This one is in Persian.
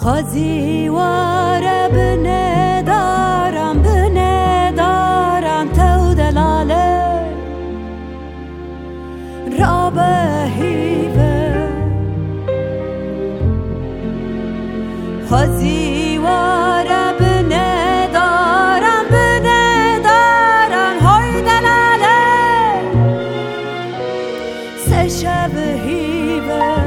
خازی واره بنه دارم تو دلاله را بهیوه خازی واره بنه دارم های دلاله سه شب هیوه